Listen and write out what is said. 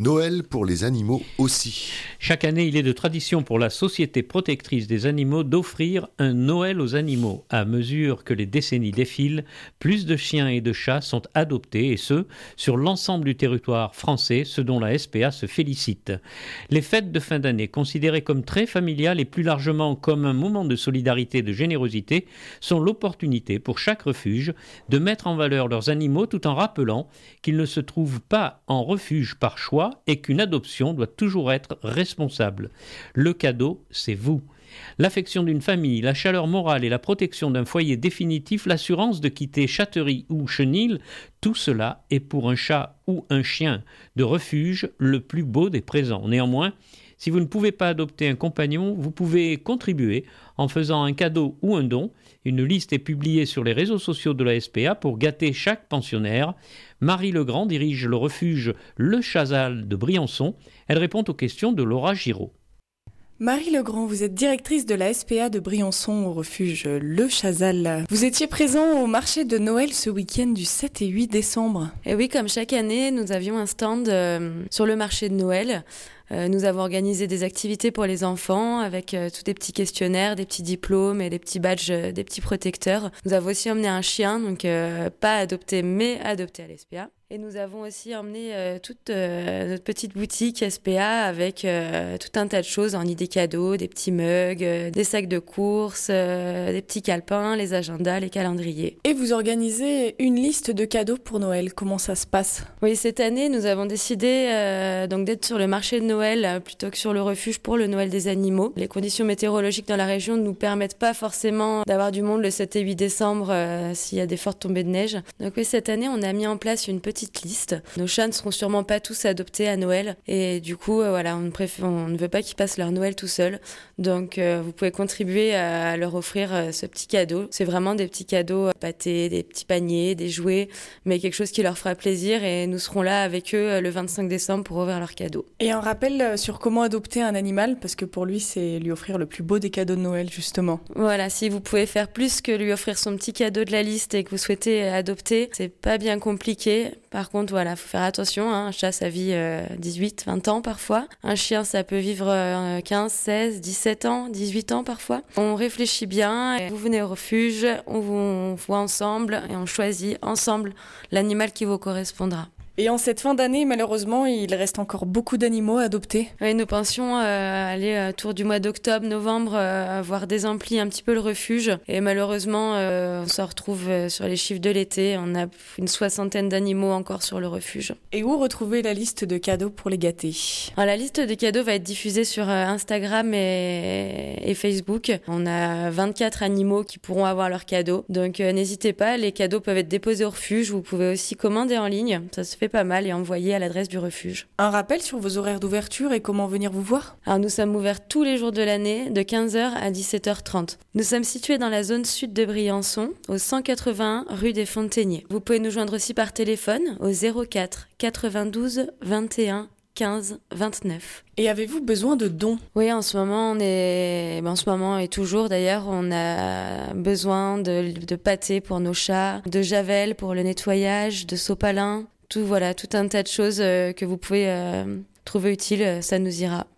Noël pour les animaux aussi. Chaque année, il est de tradition pour la Société protectrice des animaux d'offrir un Noël aux animaux. À mesure que les décennies défilent, plus de chiens et de chats sont adoptés, et ce, sur l'ensemble du territoire français, ce dont la SPA se félicite. Les fêtes de fin d'année, considérées comme très familiales et plus largement comme un moment de solidarité et de générosité, sont l'opportunité pour chaque refuge de mettre en valeur leurs animaux tout en rappelant qu'ils ne se trouvent pas en refuge par choix et qu'une adoption doit toujours être responsable. Le cadeau, c'est vous. L'affection d'une famille, la chaleur morale et la protection d'un foyer définitif, l'assurance de quitter Châteaury ou Chenil, tout cela est pour un chat ou un chien de refuge le plus beau des présents. Néanmoins, si vous ne pouvez pas adopter un compagnon, vous pouvez contribuer en faisant un cadeau ou un don. Une liste est publiée sur les réseaux sociaux de la SPA pour gâter chaque pensionnaire. Marie Legrand dirige le refuge Le Chazal de Briançon. Elle répond aux questions de Laura Giraud. Marie Legrand, vous êtes directrice de la SPA de Briançon au refuge Le Chazal. Vous étiez présent au marché de Noël ce week-end du 7 et 8 décembre. Et oui, comme chaque année, nous avions un stand sur le marché de Noël. Nous avons organisé des activités pour les enfants avec tous des petits questionnaires, des petits diplômes et des petits badges, des petits protecteurs. Nous avons aussi emmené un chien, donc pas adopté mais adopté à l'SPA. Et nous avons aussi emmené toute notre petite boutique SPA avec tout un tas de choses en idées cadeaux, des petits mugs, des sacs de courses, des petits calepins, les agendas, les calendriers. Et vous organisez une liste de cadeaux pour Noël. Comment ça se passe ? Oui, cette année, nous avons décidé donc d'être sur le marché de Noël plutôt que sur le refuge pour le Noël des animaux. Les conditions météorologiques dans la région ne nous permettent pas forcément d'avoir du monde le 7 et 8 décembre s'il y a des fortes tombées de neige. Donc oui, cette année, on a mis en place une petite liste. Nos chats ne seront sûrement pas tous adoptés à Noël et du coup, voilà, on ne veut pas qu'ils passent leur Noël tout seuls. Donc vous pouvez contribuer à leur offrir ce petit cadeau. C'est vraiment des petits cadeaux pâtés, des petits paniers, des jouets, mais quelque chose qui leur fera plaisir et nous serons là avec eux le 25 décembre pour ouvrir leurs cadeaux. Et un rappel sur comment adopter un animal, parce que pour lui, c'est lui offrir le plus beau des cadeaux de Noël, justement. Voilà, si vous pouvez faire plus que lui offrir son petit cadeau de la liste et que vous souhaitez adopter, c'est pas bien compliqué. Par contre, voilà, faut faire attention, hein. Un chat, ça vit 18, 20 ans parfois. Un chien, ça peut vivre 15, 16, 17 ans, 18 ans parfois. On réfléchit bien, et vous venez au refuge, on voit ensemble et on choisit ensemble l'animal qui vous correspondra. Et en cette fin d'année, malheureusement, il reste encore beaucoup d'animaux à adopter. Oui, nous pensions aller autour du mois d'octobre, novembre, voir désemplir un petit peu le refuge. Et malheureusement, on se retrouve sur les chiffres de l'été. On a une 60aine d'animaux encore sur le refuge. Et où retrouver la liste de cadeaux pour les gâter ? Alors, la liste de cadeaux va être diffusée sur Instagram et Facebook. On a 24 animaux qui pourront avoir leurs cadeaux. Donc n'hésitez pas, les cadeaux peuvent être déposés au refuge. Vous pouvez aussi commander en ligne. Ça se fait pas mal et envoyé à l'adresse du refuge. Un rappel sur vos horaires d'ouverture et comment venir vous voir ? Alors nous sommes ouverts tous les jours de l'année de 15h à 17h30. Nous sommes situés dans la zone sud de Briançon, au 181 rue des Fontainiers. Vous pouvez nous joindre aussi par téléphone au 04 92 21 15 29. Et avez-vous besoin de dons ? Oui, en ce moment et toujours d'ailleurs, on a besoin de pâté pour nos chats, de javel pour le nettoyage, de sopalin. Tout un tas de choses que vous pouvez trouver utiles, ça nous ira.